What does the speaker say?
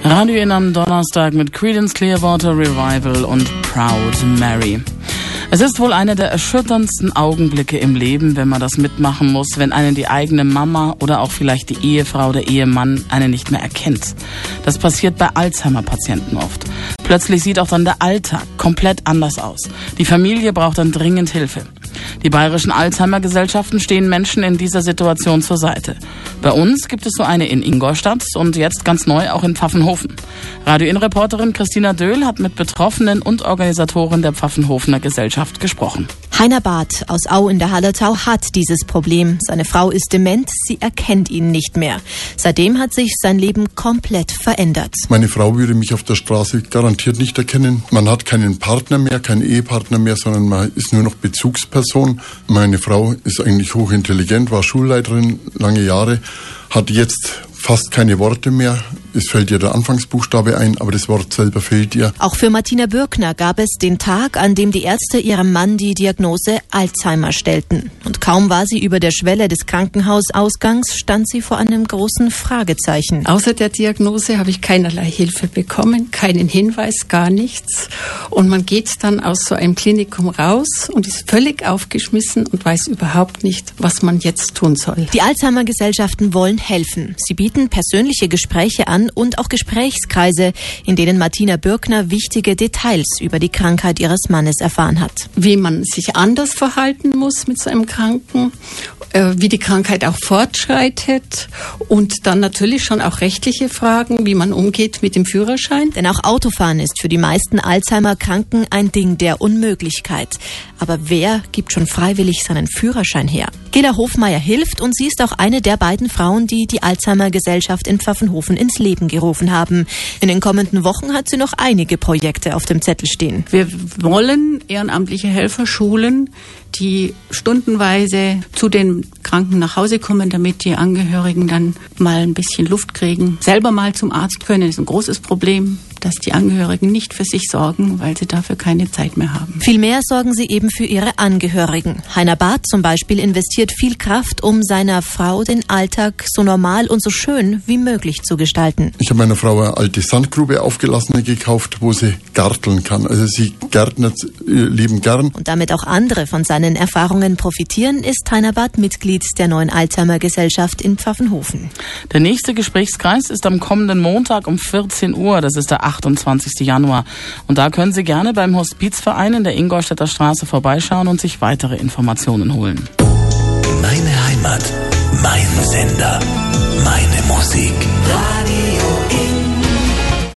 Radio In am Donnerstag mit Creedence Clearwater Revival und Proud Mary. Es ist wohl einer der erschütterndsten Augenblicke im Leben, wenn man das mitmachen muss, wenn einen die eigene Mama oder auch vielleicht die Ehefrau oder Ehemann einen nicht mehr erkennt. Das passiert bei Alzheimer-Patienten oft. Plötzlich sieht auch dann der Alltag komplett anders aus. Die Familie braucht dann dringend Hilfe. Die bayerischen Alzheimer-Gesellschaften stehen Menschen in dieser Situation zur Seite. Bei uns gibt es so eine in Ingolstadt und jetzt ganz neu auch in Pfaffenhofen. Radio-In-Reporterin Christina Döhl hat mit Betroffenen und Organisatoren der Pfaffenhofener Gesellschaft gesprochen. Heiner Barth aus Au in der Hallertau hat dieses Problem. Seine Frau ist dement, sie erkennt ihn nicht mehr. Seitdem hat sich sein Leben komplett verändert. Meine Frau würde mich auf der Straße garantiert nicht erkennen. Man hat keinen Partner mehr, keinen Ehepartner mehr, sondern man ist nur noch Bezugsperson. Meine Frau ist eigentlich hochintelligent, war Schulleiterin lange Jahre, hat jetzt fast keine Worte mehr. Es fällt ihr der Anfangsbuchstabe ein, aber das Wort selber fehlt ihr. Auch für Martina Bürkner gab es den Tag, an dem die Ärzte ihrem Mann die Diagnose Alzheimer stellten. Und kaum war sie über der Schwelle des Krankenhausausgangs, stand sie vor einem großen Fragezeichen. Außer der Diagnose habe ich keinerlei Hilfe bekommen, keinen Hinweis, gar nichts. Und man geht dann aus so einem Klinikum raus und ist völlig aufgeschmissen und weiß überhaupt nicht, was man jetzt tun soll. Die Alzheimer-Gesellschaften wollen helfen. Sie bieten persönliche Gespräche an und auch Gesprächskreise, in denen Martina Bürkner wichtige Details über die Krankheit ihres Mannes erfahren hat. Wie man sich anders verhalten muss mit so einem Kranken, wie die Krankheit auch fortschreitet und dann natürlich schon auch rechtliche Fragen, wie man umgeht mit dem Führerschein. Denn auch Autofahren ist für die meisten Alzheimer-Kranken ein Ding der Unmöglichkeit. Aber wer gibt schon freiwillig seinen Führerschein her? Gela Hofmeier hilft und sie ist auch eine der beiden Frauen, die die Alzheimer-Gesellschaft in Pfaffenhofen ins Leben gerufen haben. In den kommenden Wochen hat sie noch einige Projekte auf dem Zettel stehen. Wir wollen ehrenamtliche Helfer schulen, die stundenweise zu den Kranken nach Hause kommen, damit die Angehörigen dann mal ein bisschen Luft kriegen, selber mal zum Arzt können. Das ist ein großes Problem, dass die Angehörigen nicht für sich sorgen, weil sie dafür keine Zeit mehr haben. Vielmehr sorgen sie eben für ihre Angehörigen. Heiner Barth zum Beispiel investiert viel Kraft, um seiner Frau den Alltag so normal und so schön wie möglich zu gestalten. Ich habe meiner Frau eine alte Sandgrube aufgelassene gekauft, wo sie garteln kann. Also sie gärtnert ihr Leben gern. Und damit auch andere von seinen Erfahrungen profitieren, ist Heiner Barth Mitglied der neuen Alzheimer-Gesellschaft in Pfaffenhofen. Der nächste Gesprächskreis ist am kommenden Montag um 14 Uhr. Das ist der 28. Januar. Und da können Sie gerne beim Hospizverein in der Ingolstädter Straße vorbeischauen und sich weitere Informationen holen. Meine Heimat, mein Sender, meine Musik.